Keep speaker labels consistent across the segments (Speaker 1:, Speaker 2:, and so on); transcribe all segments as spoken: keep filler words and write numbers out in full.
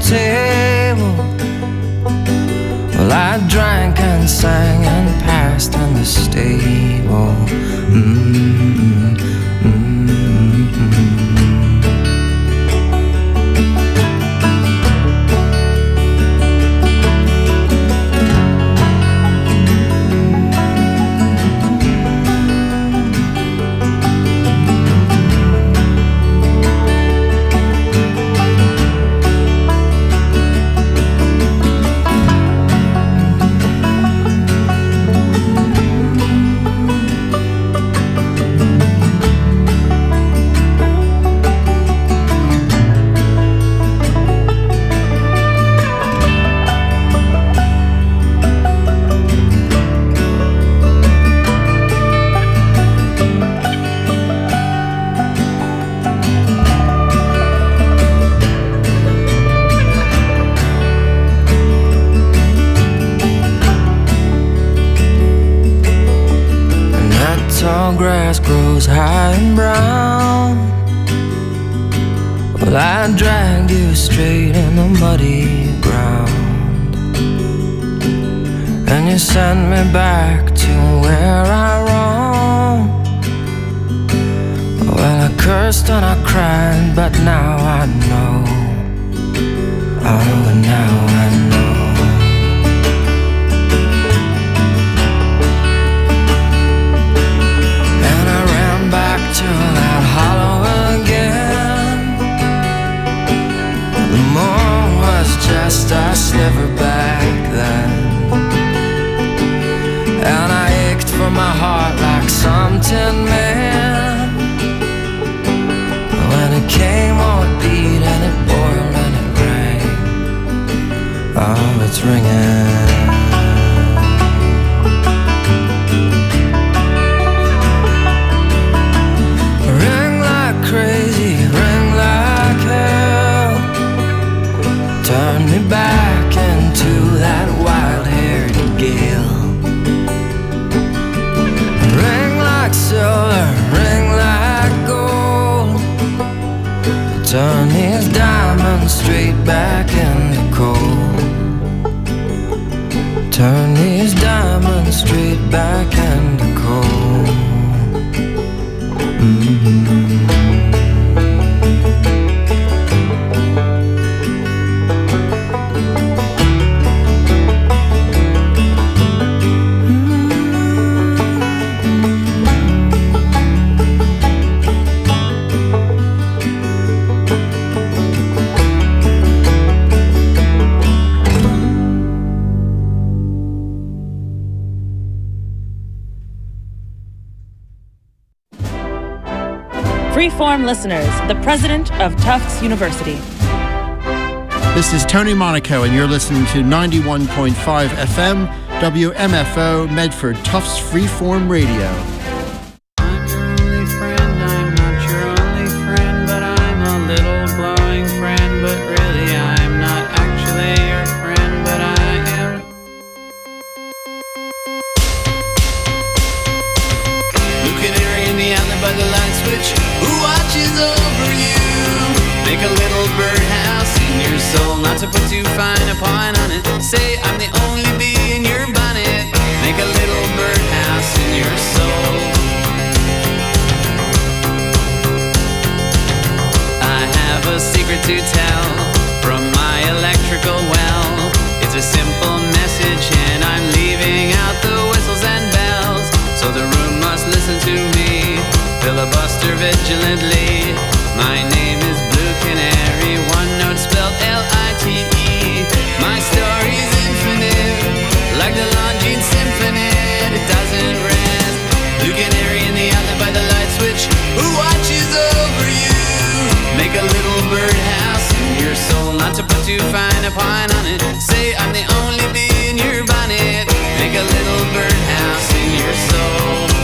Speaker 1: table. Well, I drank and sang and passed in the stable. Mm-hmm, mm-hmm. Tall grass grows high and brown. Well, I dragged you straight in the muddy ground, and you sent me back to where I roamed. Well, I cursed and I cried, but now I know. Oh, and now I know. To that hollow again. The moon was just a sliver back then, and I ached for my heart like some tin man. When it came, oh, it beat and it boiled and it rang. Oh, it's ringing. Crazy, ring like hell. Turn me back into that wild-haired gale. Ring like silver, ring like gold. Turn these diamonds straight back into coal. Turn these diamonds straight back into coal. Mm-hmm.
Speaker 2: Freeform listeners, the president of Tufts University.
Speaker 3: This is Tony Monaco, and you're listening to ninety-one point five F M, W M F O, Medford, Tufts Freeform Radio.
Speaker 4: I'm your only friend, I'm not your only friend, but I'm a little glowing friend, but really I'm not actually your friend, but I am. Blue canary in the alley by the light switch, who watches over you? Make a little birdhouse in your soul, not to put too fine a point on it. Say I'm the only bee in your bonnet. Make a little birdhouse in your soul. I have a secret to tell from my electrical well. It's a simple message and I'm leaving out the whistles and bells, so the room must listen to me, filibuster vigilantly. My name is Blue Canary, one note spelled L I T E. My story's infinite, like the Longines Symphony. It doesn't rest. Blue Canary in the alley by the light switch, who watches over you? Make a little birdhouse in your soul, not to put too fine a point on it. Say I'm the only bee in your bonnet. Make a little birdhouse in your soul.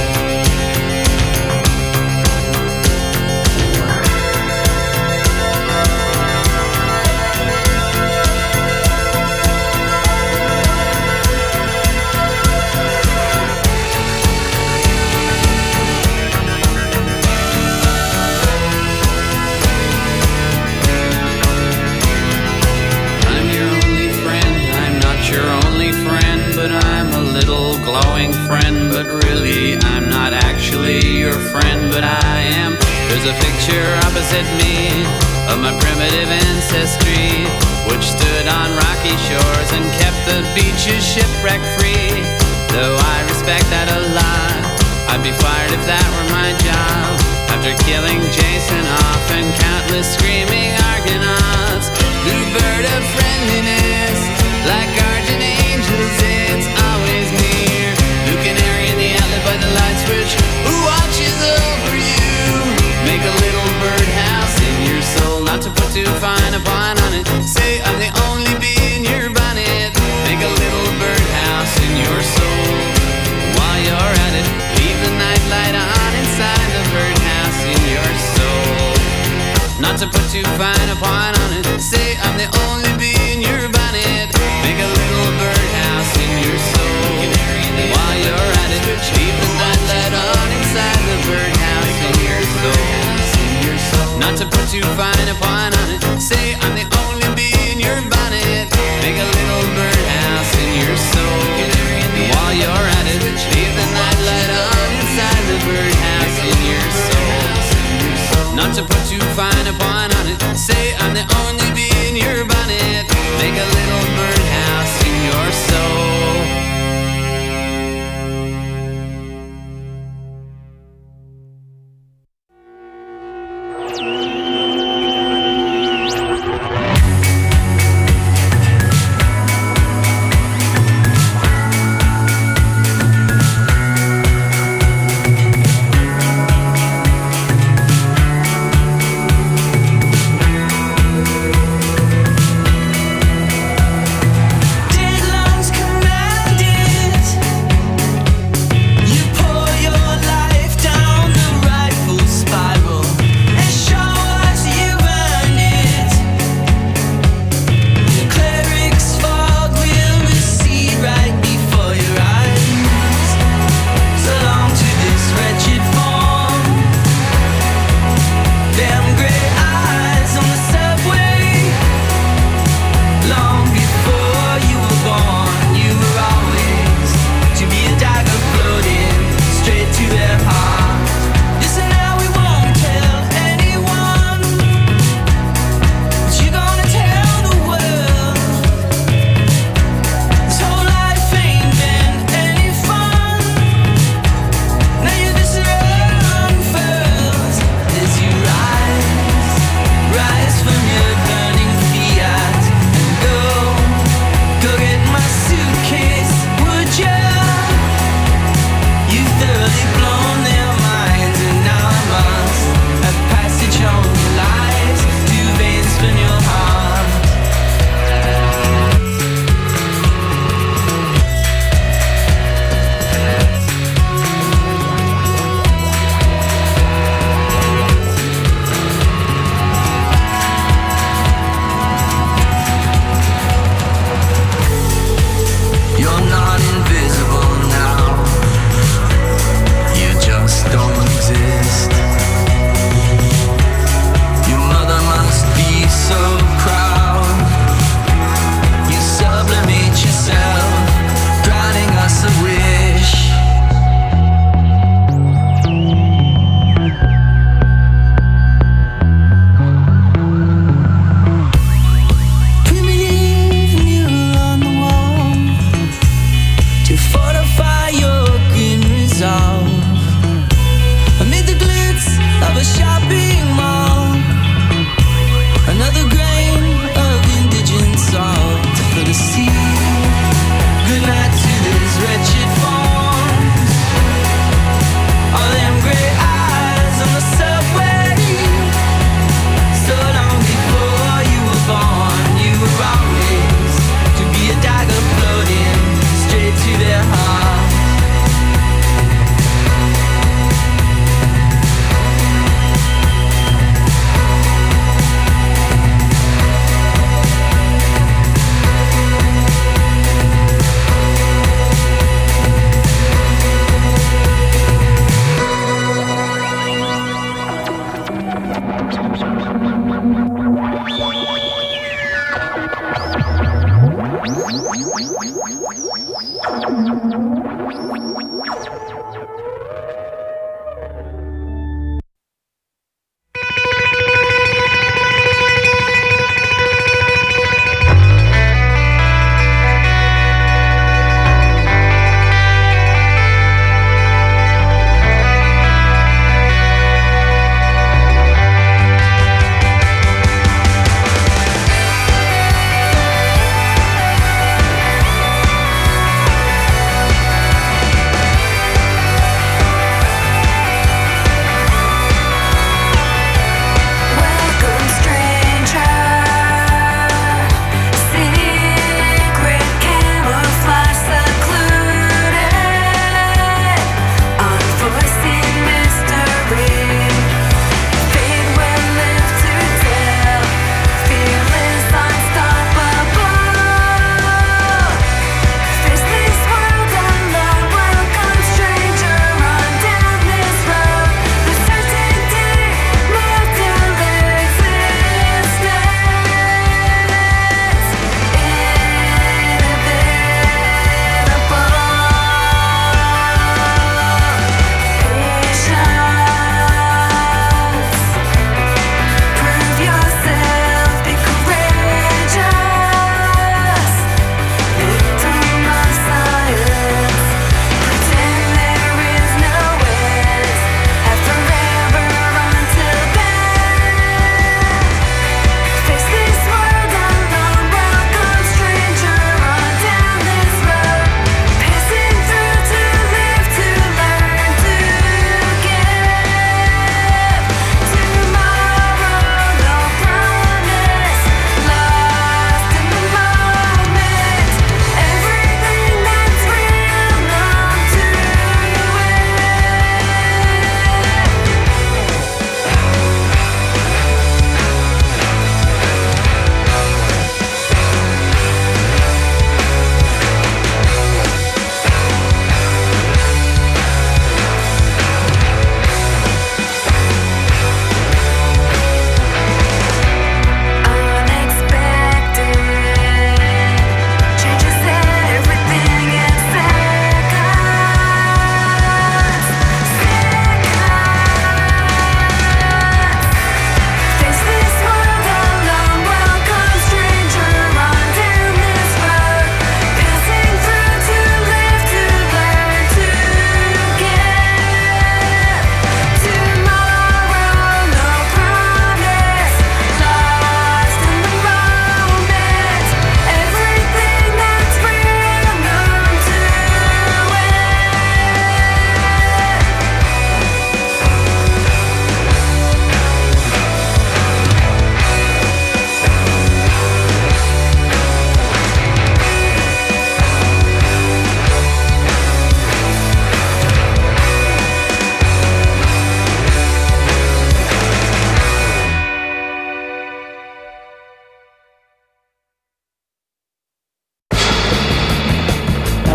Speaker 4: friend, but I am. There's a picture opposite me of my primitive ancestry, which stood on rocky shores and kept the beaches shipwreck free. Though I respect that a lot, I'd be fired if that were my job. After killing Jason off and countless screaming Argonauts, blue bird of friendliness, like guardian angels, it's always near. Blue canary in the outlet by the light switch, who watches over you? Make a little birdhouse in your soul, not to put too fine a point on it. Say I'm the only bee in your bonnet. Make a little birdhouse in your soul. While you're at it, leave the nightlight on inside the birdhouse in your soul. Not to put too fine a point on it.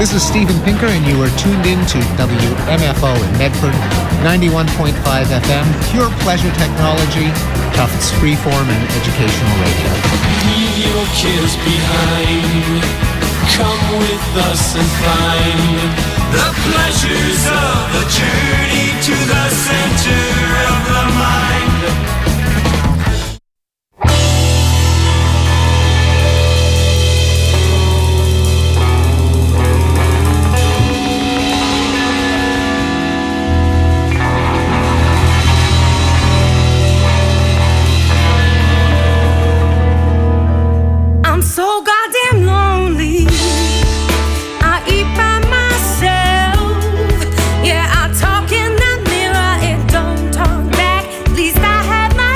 Speaker 5: This is Steven Pinker, and you are tuned in to W M F O in Medford, ninety-one point five F M, pure pleasure technology, Tufts freeform and educational radio.
Speaker 6: Leave your cares behind. Come with us and find the pleasures of the journey to the center of the mind.
Speaker 7: So goddamn lonely. I eat by myself. Yeah, I talk in that mirror. It don't talk back. At least I have my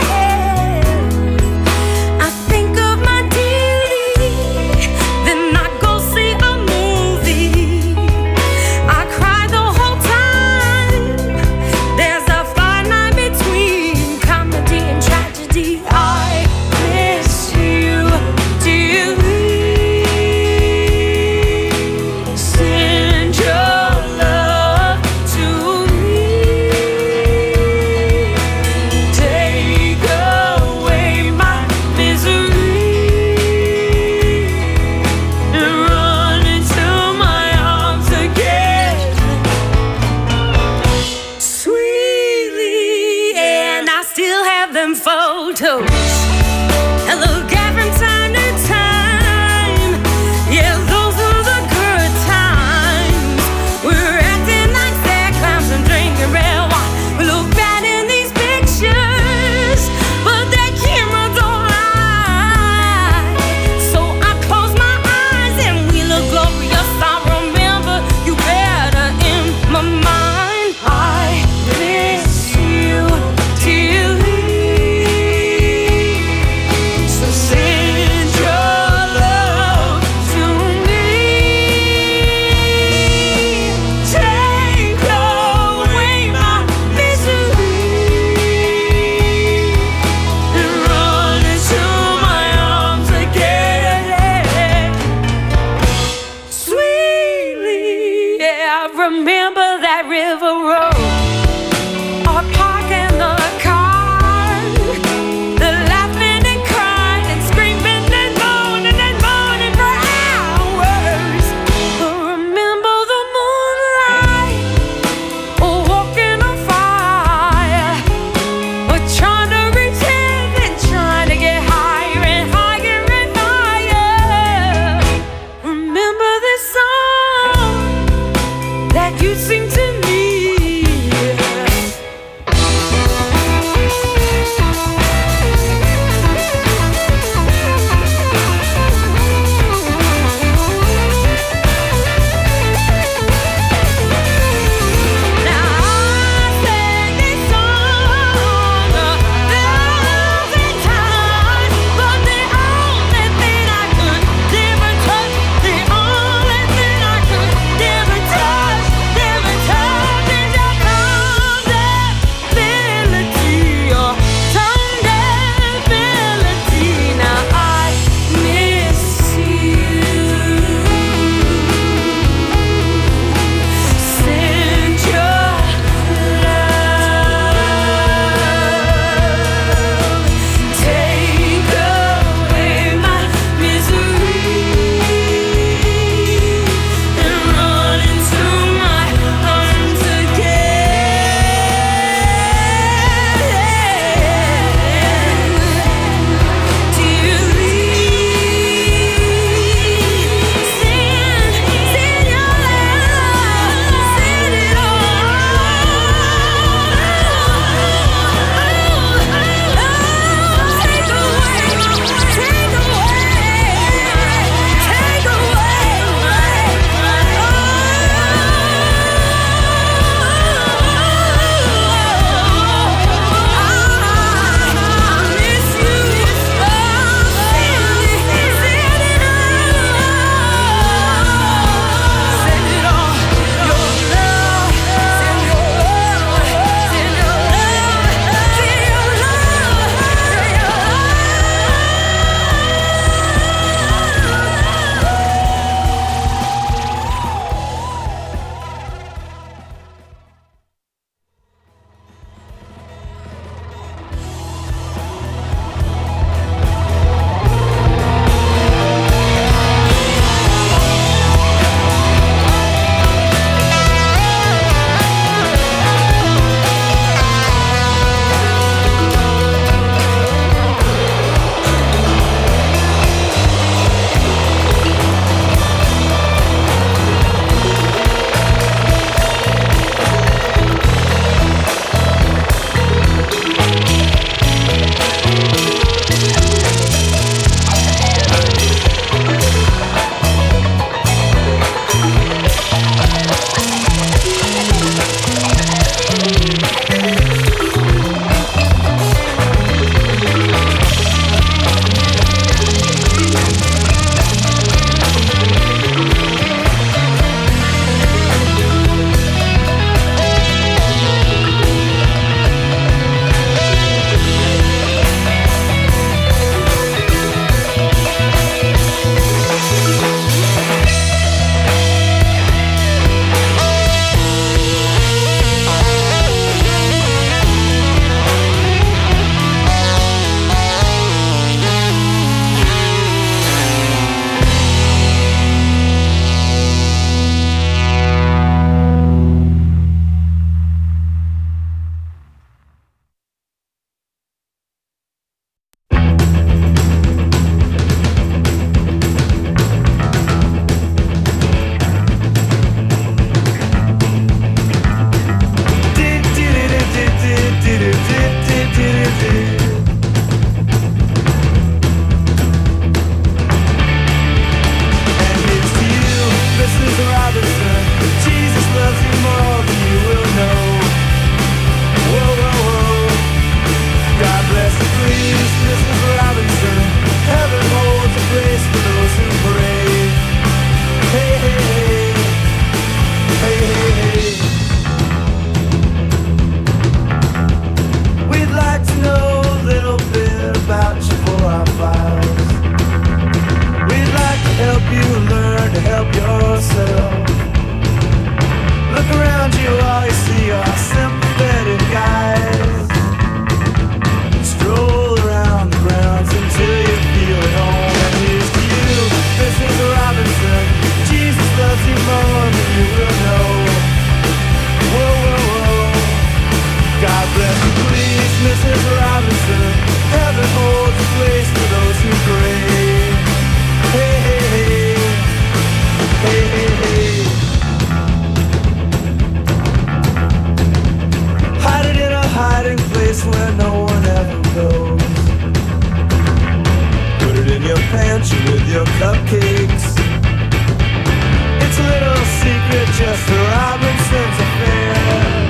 Speaker 6: with your cupcakes. It's a little secret, just a Robinson's affair.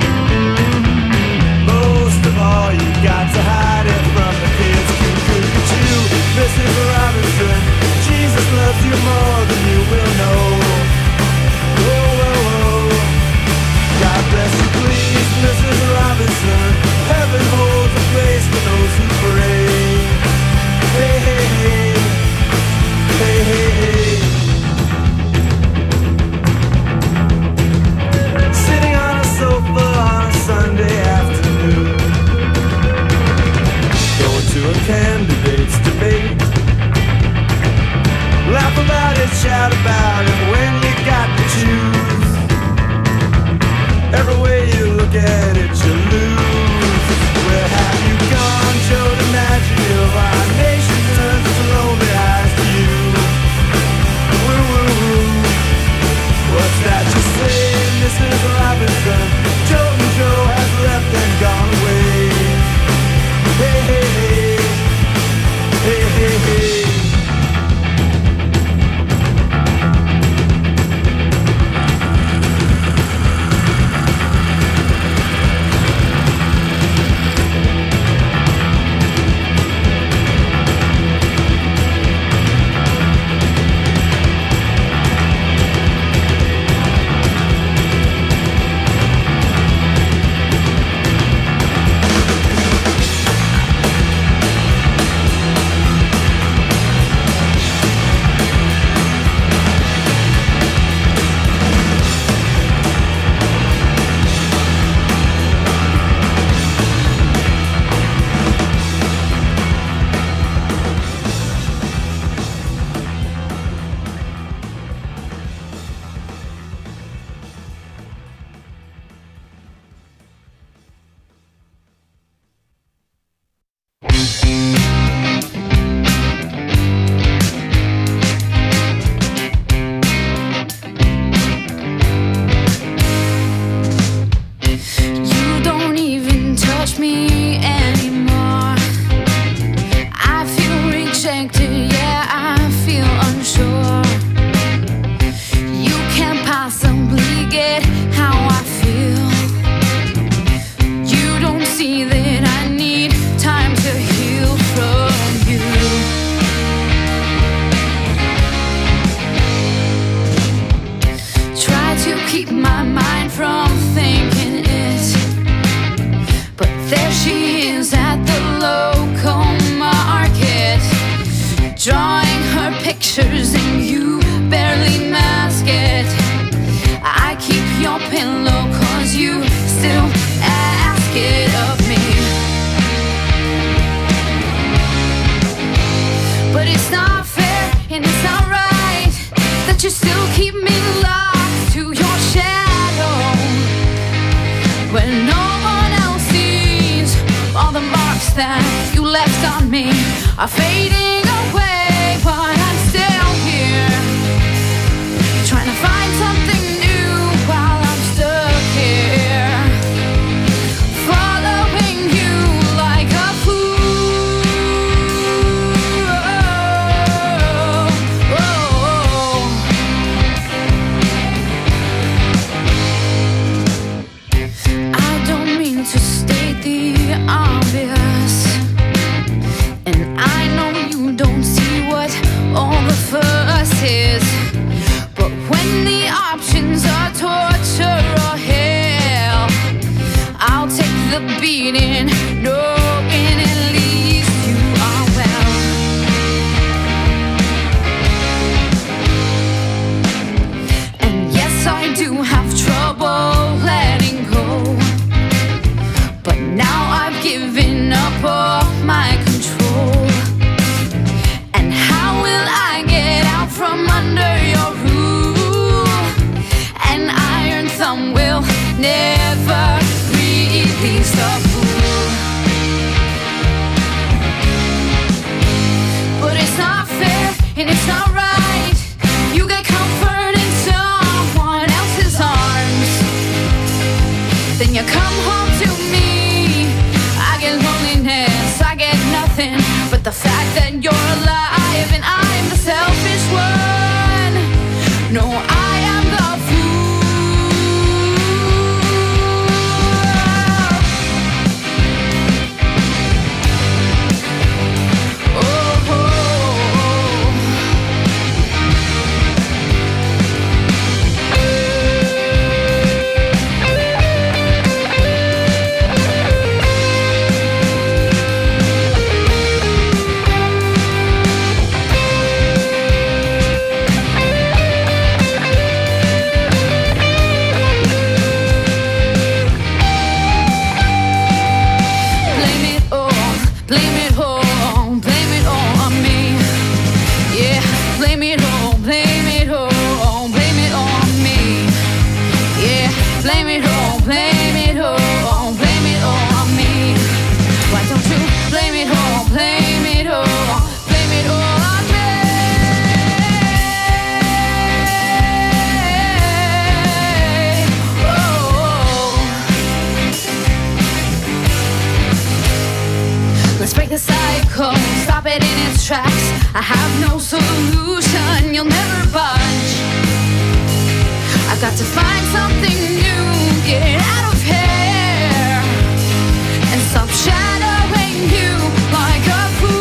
Speaker 6: Most of all, you got to hide it from the kids. Could you, Missus Robinson? Jesus loves you more than you will know. Oh, oh, oh. God bless you, please, Missus Robinson. Heaven holds a place for those who pray. Hey, hey, hey. Hey, hey, hey. Sitting on a sofa on a Sunday afternoon, going to a candidate's debate. Laugh about it, shout about it when you got to choose. Every way you look at it, you lose. Where have you gone, Joe DiMaggio? Our nation turns its lonely eyes to you. Woo, woo, woo. What's that you say, Missus Robinson? Joe and Joe has left and gone away. Hey, hey, hey. Hey, hey, hey.
Speaker 7: To state the obvious, and I know you don't I have no solution, you'll never budge. I've got to find something new, get out of here, and stop shadowing you like a fool.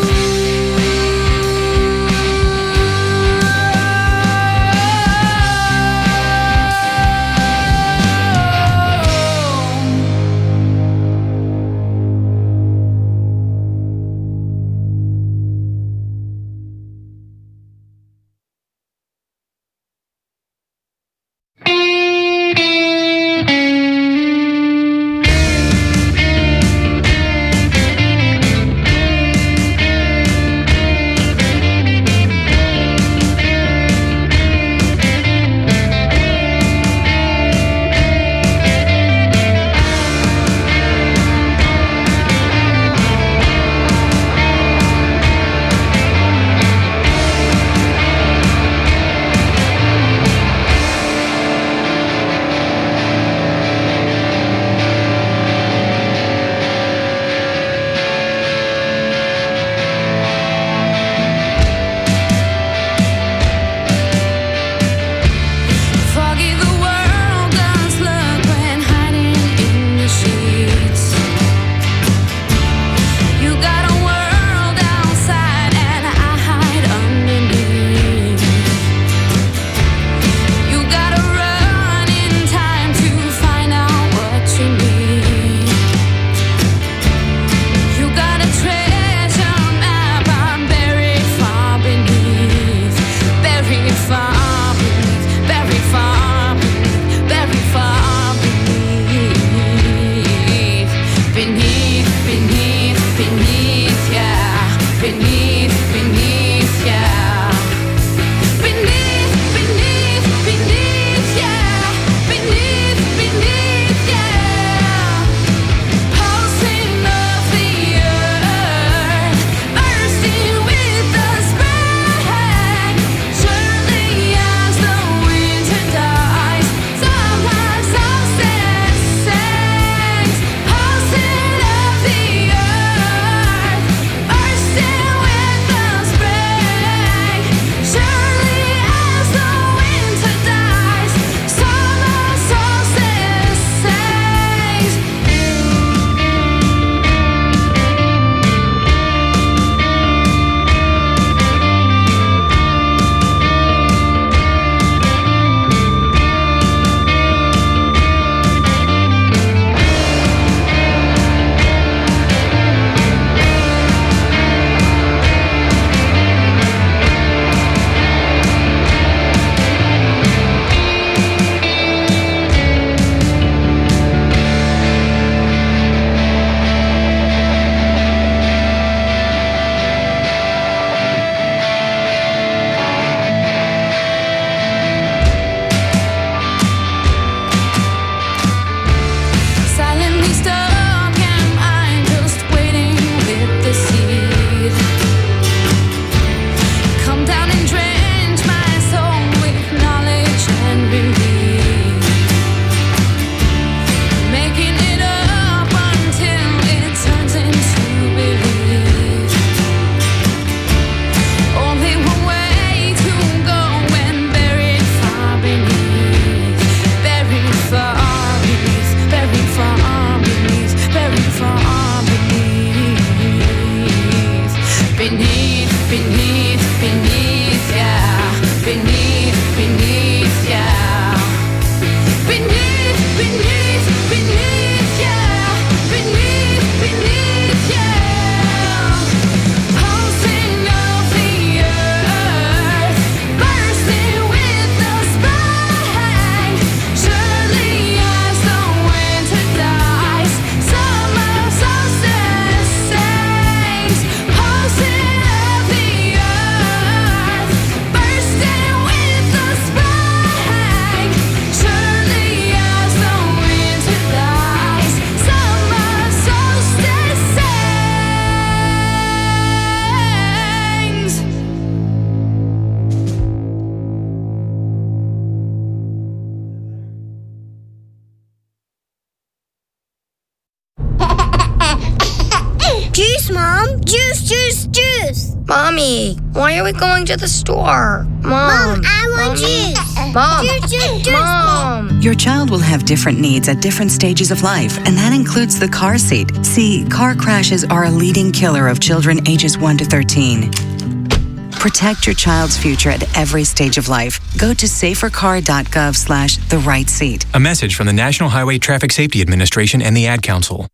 Speaker 8: Mommy, why are we going to the store? Mom,
Speaker 9: Mom, I want
Speaker 8: Mommy.
Speaker 9: juice.
Speaker 8: Mom,
Speaker 9: Juice, juice, juice.
Speaker 8: Mom.
Speaker 10: Your child will have different needs at different stages of life, and that includes the car seat. See, car crashes are a leading killer of children ages one to thirteen. Protect your child's future at every stage of life. Go to safercar.gov slash the right seat.
Speaker 11: A message from the National Highway Traffic Safety Administration and the Ad Council.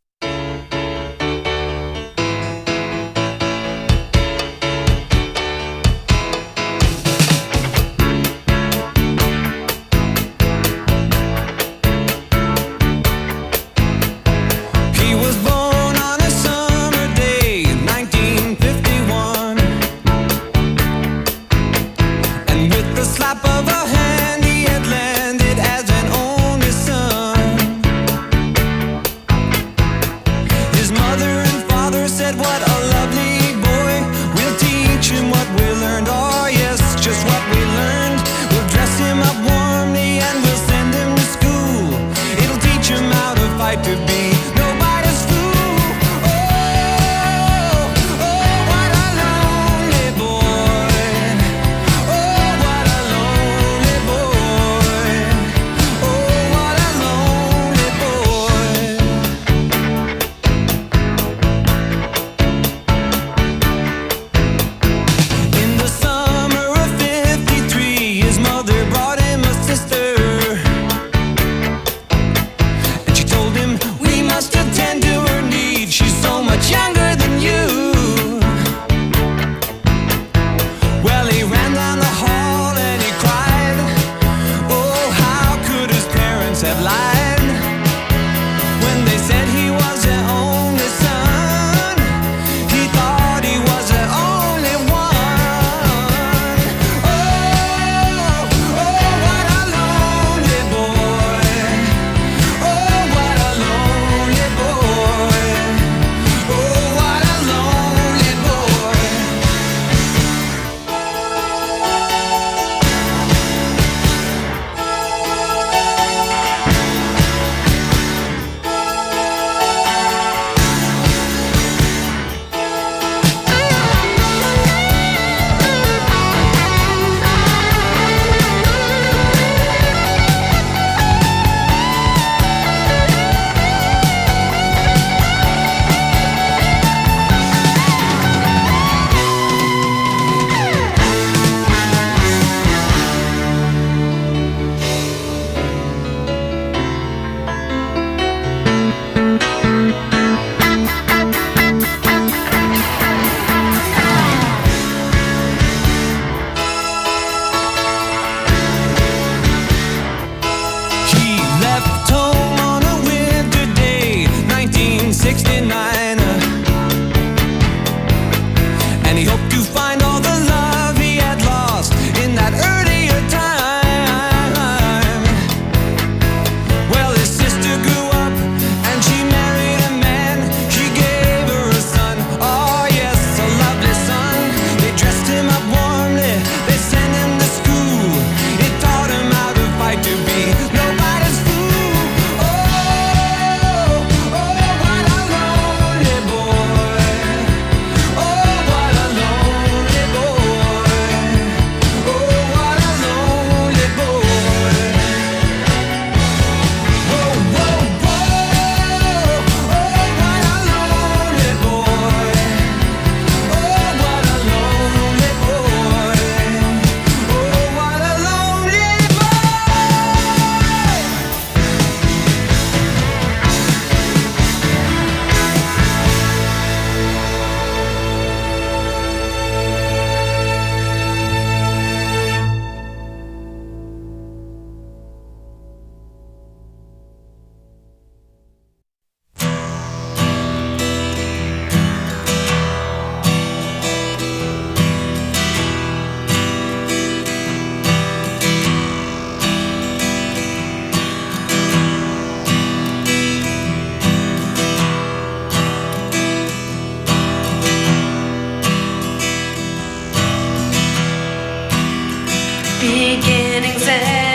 Speaker 12: beginning's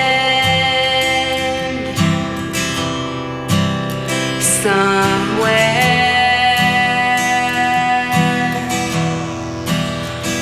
Speaker 12: end somewhere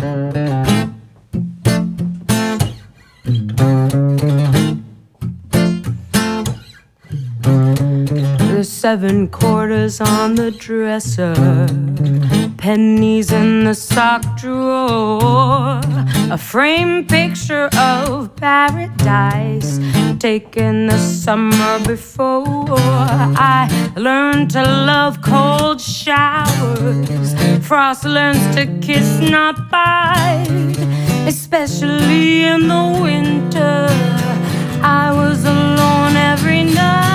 Speaker 9: The seven quarters on the dresser, pennies in the sock drawer, a framed picture of paradise taken the summer before. I learned to love cold showers. Frost learns to kiss, not bite, especially in the winter. I was alone every night.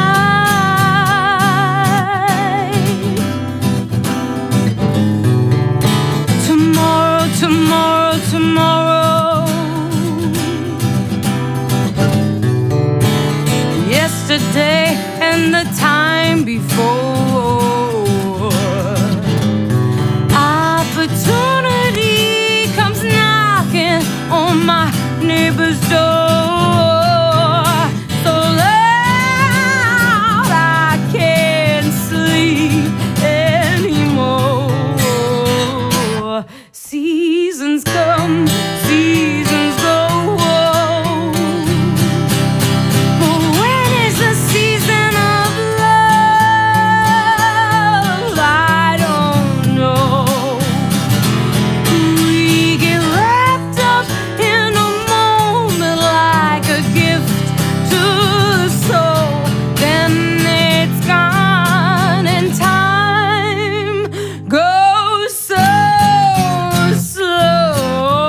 Speaker 9: Tomorrow, tomorrow, tomorrow. Yesterday and the time before. Opportunity comes knocking on my neighbor's door. So loud I can't sleep anymore. Seasons come, seasons go. But when is the season of love? I don't know. We get wrapped up in a moment like a gift to the soul. Then it's gone and time goes so slow.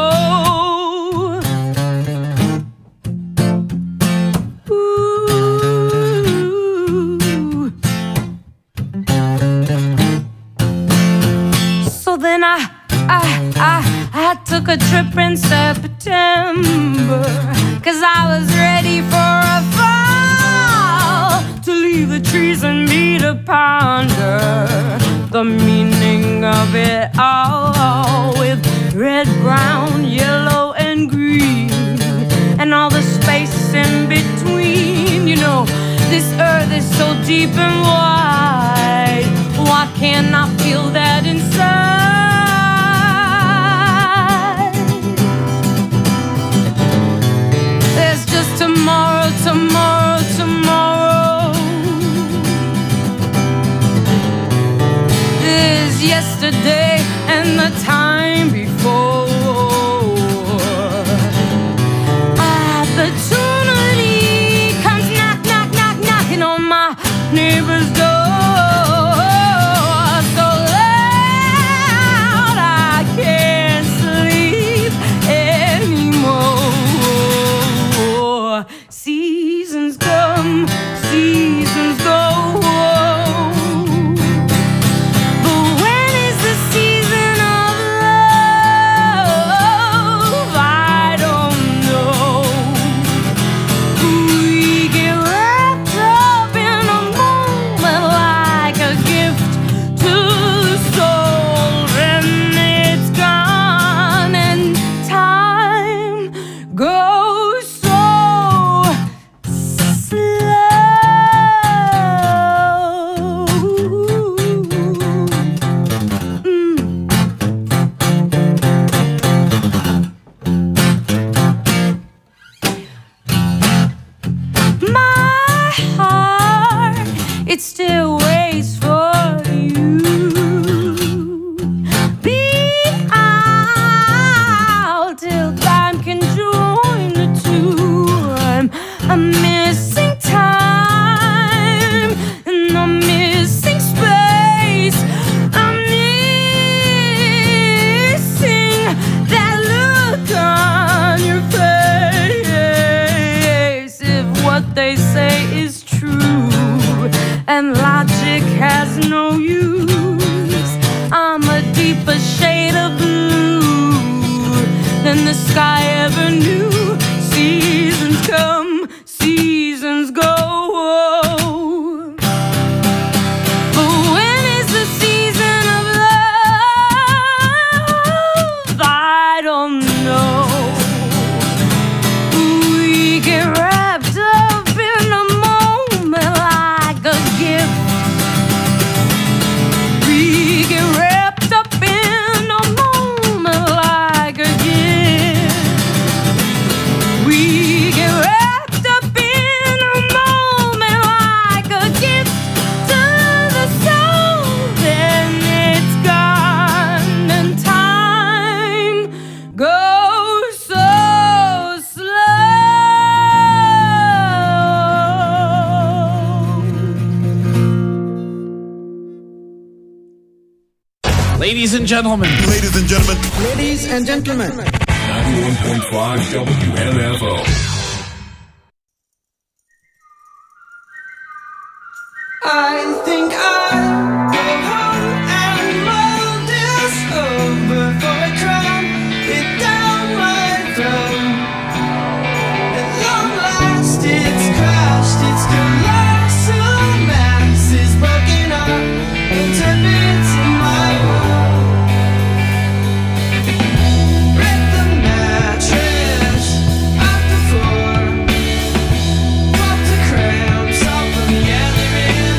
Speaker 9: Ooh. So then I, I, I, I took a trip in September, 'cause I was ready for a fall, to leave the trees and me to ponder the meaning of it all, with red, brown, yellow, and green, and all the space in between. You know, this earth is so deep and wide. Why can't I feel that inside? There's just tomorrow, tomorrow, tomorrow. There's yesterday and the time before. Opportunity comes knock, knock, knock, knocking on my neighbor's door. So loud I can't sleep anymore. Seasons come, seasons go. But when is the season of love? I don't know. We get wrapped up in a moment like a gift to the soul. Then it's gone and time goes so slow. Mm. My heart, it still waits for you. Be out till time can join the two. I'm, I'm missing time and I'm missing space. I'm missing that look on your face. If what they say is true and logic has no use, I'm a deeper shade of blue than the sky ever knew. Seasons come, seasons go. But when is the season of love? I don't know. We get wrapped up in a moment like a gift
Speaker 13: Ladies and gentlemen.
Speaker 14: Ladies and gentlemen.
Speaker 13: Ladies and gentlemen.
Speaker 15: ninety-one point five W M F O.
Speaker 6: I think I'll go home and mull this over for a crown it down my throat. At long last it's crashed, its colossal mass is broken up into bits in my world. Break the mattress off the floor, pop the cramps off of the other end.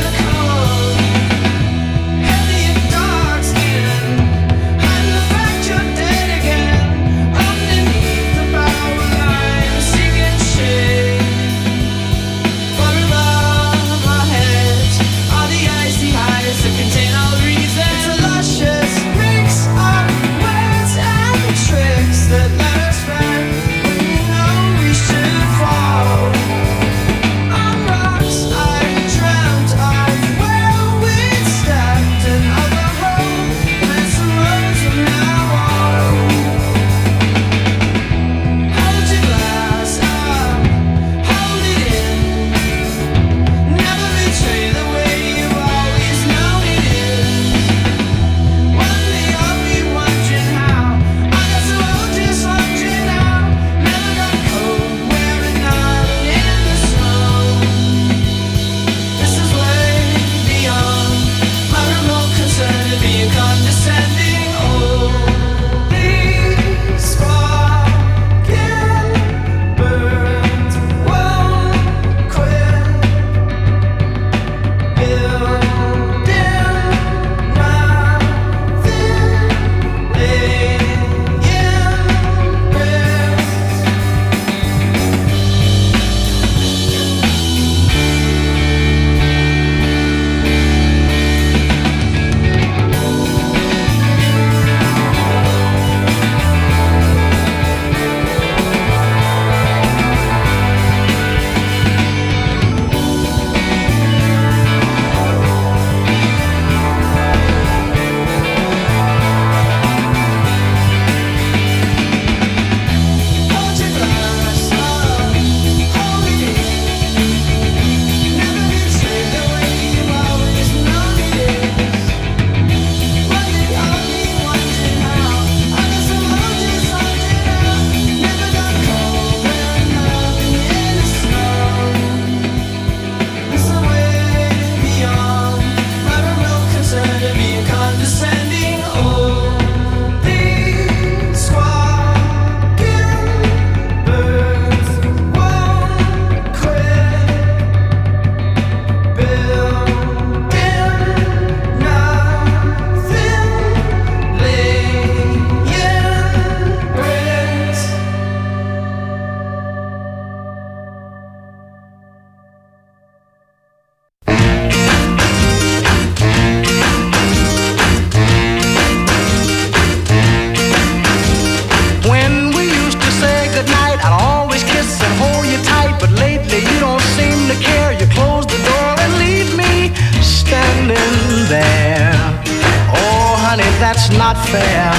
Speaker 16: That's not fair.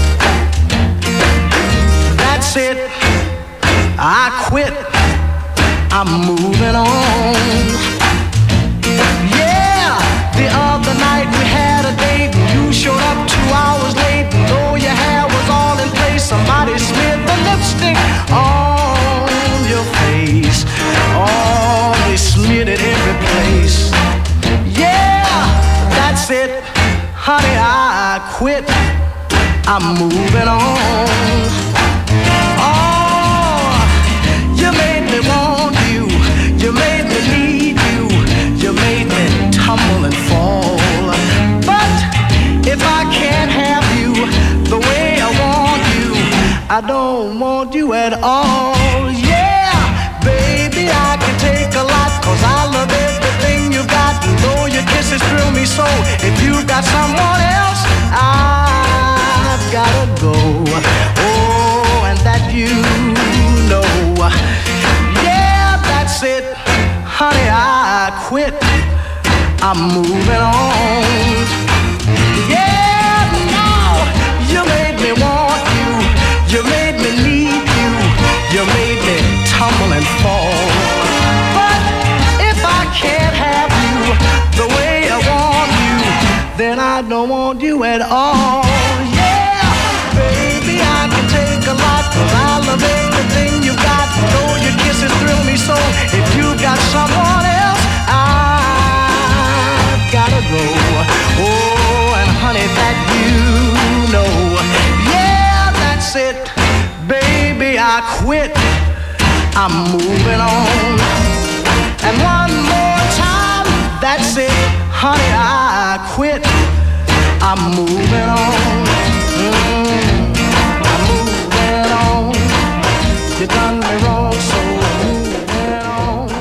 Speaker 16: That's it. I quit. I'm moving on. Yeah, the other night we had a date and you showed up two hours late. And though your hair was all in place, somebody smeared the lipstick on your face. Oh, they smeared it every place. Yeah, that's it. Honey, I quit. I'm moving on. Oh, you made me want you. You made me need you. You made me tumble and fall. But if I can't have you the way I want you, I don't want you at all. Yeah, baby, I can take a lot, 'cause I love everything you got. And though your kisses thrill me so, if you've got someone else, I've gotta go. Oh, and that you know. Yeah, that's it. Honey, I quit. I'm moving on. Yeah, no. it all. Yeah, baby, I can take a lot, but I love everything you got. Though your kisses thrill me so, if you got someone else, I've gotta go. Oh, and honey, that you know. Yeah, that's it, baby, I quit. I'm moving on. And one more time, that's it, honey, I quit. I'm moving on. Mm, I'm moving on. You done me wrong, so I'm moving on.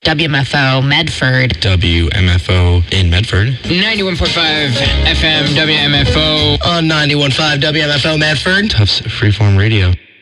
Speaker 13: W M F O Medford.
Speaker 14: W M F O in Medford.
Speaker 17: ninety-one point five F M W M F O.
Speaker 18: On ninety-one point five W M F O Medford.
Speaker 14: Tufts Freeform Radio.